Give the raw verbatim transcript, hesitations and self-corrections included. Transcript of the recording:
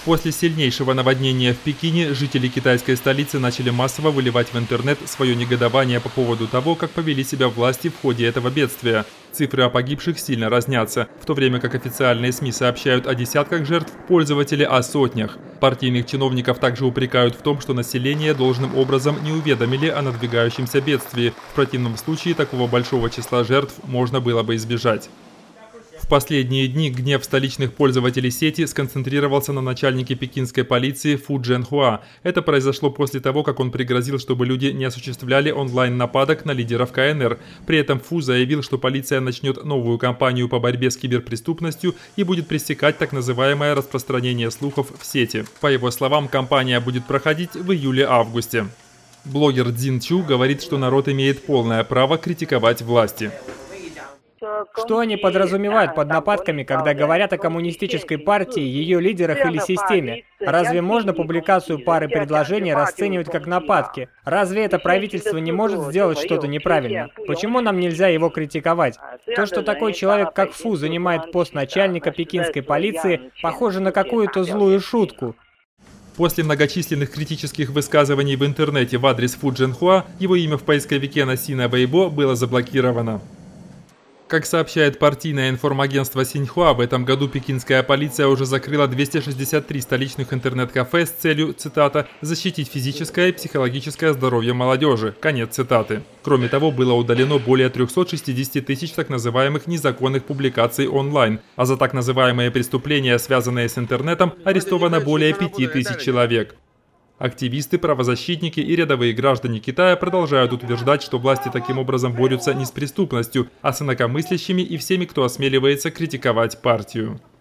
После сильнейшего наводнения в Пекине жители китайской столицы начали массово выливать в интернет свое негодование по поводу того, как повели себя власти в ходе этого бедствия. Цифры о погибших сильно разнятся, в то время как официальные СМИ сообщают о десятках жертв, пользователи о сотнях. Партийных чиновников также упрекают в том, что население должным образом не уведомили о надвигающемся бедствии. В противном случае такого большого числа жертв можно было бы избежать. В последние дни гнев столичных пользователей сети сконцентрировался на начальнике пекинской полиции Фу Джэнхуа. Это произошло после того, как он пригрозил, чтобы люди не осуществляли онлайн-нападок на лидеров ка эн эр. При этом Фу заявил, что полиция начнет новую кампанию по борьбе с киберпреступностью и будет пресекать так называемое распространение слухов в сети. По его словам, кампания будет проходить в июле-августе. Блогер Цзин Чу говорит, что народ имеет полное право критиковать власти. Что они подразумевают под нападками, когда говорят о коммунистической партии, ее лидерах или системе? Разве можно публикацию пары предложений расценивать как нападки? Разве это правительство не может сделать что-то неправильно? Почему нам нельзя его критиковать? То, что такой человек, как Фу, занимает пост начальника пекинской полиции, похоже на какую-то злую шутку. После многочисленных критических высказываний в интернете в адрес Фу Джэнхуа, его имя в поисковике на Сина Вэйбо было заблокировано. Как сообщает партийное информагентство Синьхуа, в этом году пекинская полиция уже закрыла двести шестьдесят три столичных интернет-кафе с целью, цитата, «защитить физическое и психологическое здоровье молодежи». Конец цитаты. Кроме того, было удалено более трёхсот шестидесяти тысяч так называемых незаконных публикаций онлайн, а за так называемые преступления, связанные с интернетом, арестовано более пяти тысяч человек. Активисты, правозащитники и рядовые граждане Китая продолжают утверждать, что власти таким образом борются не с преступностью, а с инакомыслящими и всеми, кто осмеливается критиковать партию.